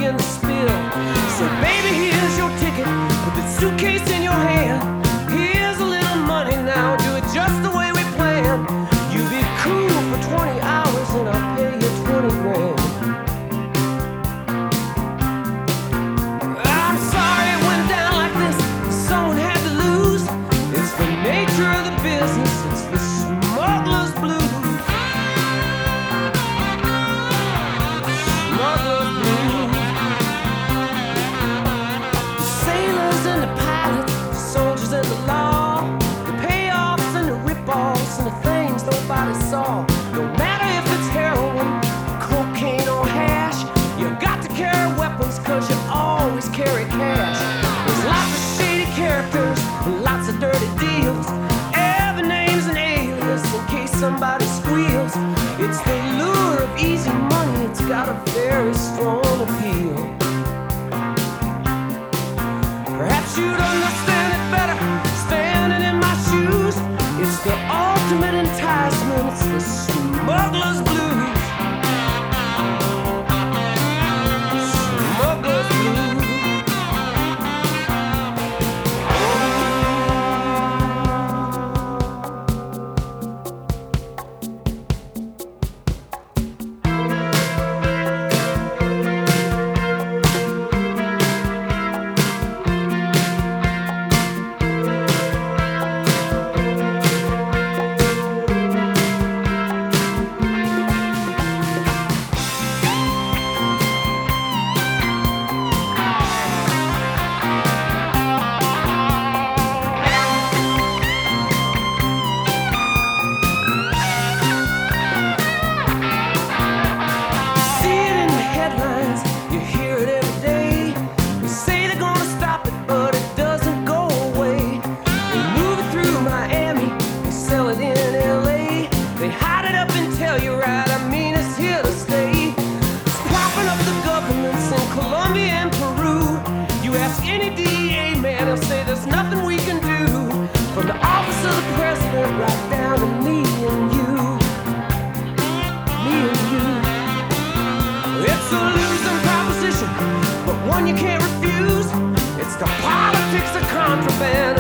begin to spill. So baby, here's your ticket, put the suitcase in your hand. Here's a little money now, do it just the way we planned. You be cool for 20 hours and I'll pay you 20 grand. I'm sorry it went down like this, someone had to lose. It's the nature of the business, it's the smuggler's blues. Smuggler's blues. The sailors and the pilots, the soldiers and the law, the payoffs and the rip-offs and the things nobody saw. No matter if it's heroin, cocaine or hash, you got to carry weapons cause you always carry cash. There's lots of shady characters, lots of dirty deals. Every name's an alias in case somebody squeals. It's the lure of easy money, it's got a very strong appeal. Perhaps you'd understand it better standing in my shoes. It's the ultimate enticement, it's the smuggler's blues. Smuggler's blues. Any DEA man, he'll say there's nothing we can do. From the office of the president right down to me and you. Me and you. It's a losing proposition, but one you can't refuse. It's the politics of contraband.